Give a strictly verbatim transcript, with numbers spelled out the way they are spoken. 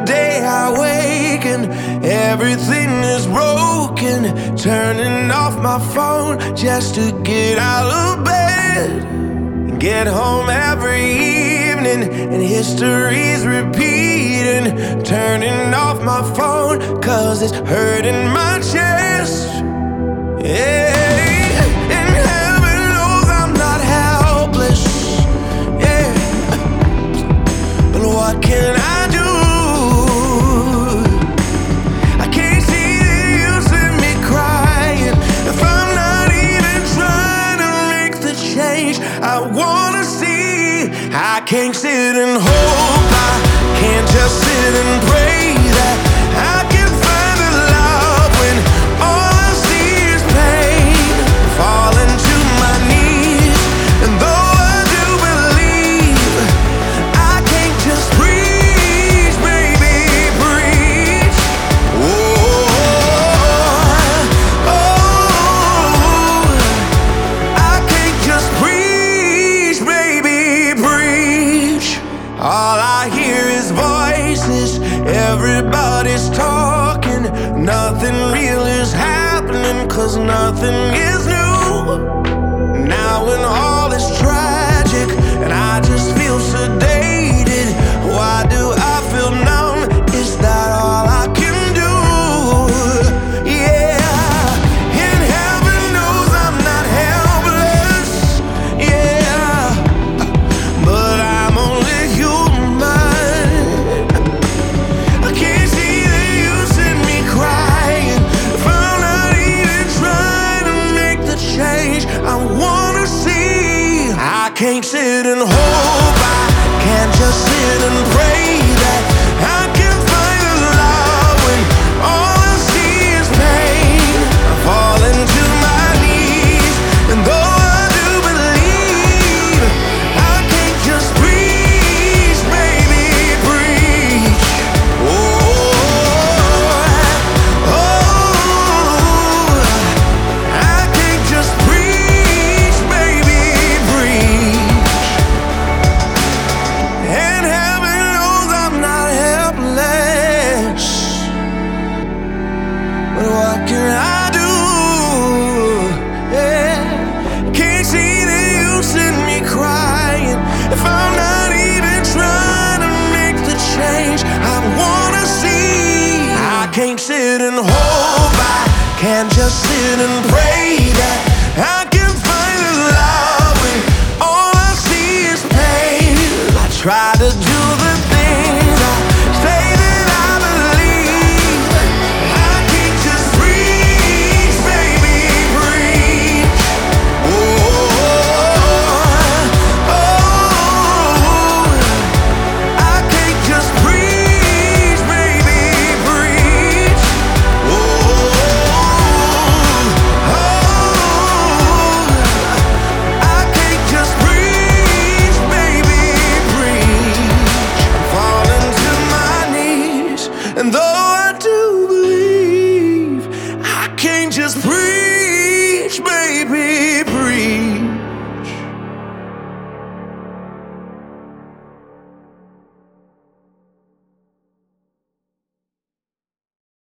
day I wake and everything is broken. Turning off my phone just to get out of bed. Get home every evening and history's repeating. Turning off my phone cause it's hurting my chest. Yeah. What can I do? I can't see the use in me crying if I'm not even trying to make the change I wanna see. I can't sit and hope, I can't just sit and pray that I can find the love when all I see is pain. Falling to my knees, and though I do believe, I can't just preach, baby, preach. Oh, oh, I can't just preach, baby, preach. All I hear is voices, everybody's talking. Nothing real is happening cause nothing is new. Now when all is tragic and I just feel sedated, why do I feel numb? Is that all I can do? Yeah, and heaven knows I'm not helpless. Yeah, but I'm only human. I can't see the use in me crying if I'm not even trying to make the change I wanna see. I can't sit and hope, I can't just sit and pray that I can find the love when all I see is pain. I fall into my knees, and though I do believe, I can't just preach, baby, preach. Oh, oh, I can't just preach, baby, preach. And heaven knows I'm not helpless, but what can I do? Yeah, can't see the use in me crying if I'm not even trying to make the change I wanna see. I can't sit and hope, I can't just sit and pray that I can find the love when all I see is pain. I try to do the things I say that I believe. I can't just preach, baby, preach. Oh, oh, I can't just preach, baby, preach. Oh, oh, I can't just preach, baby, preach. I'm falling to my knees, and though I do believe, I can't just preach.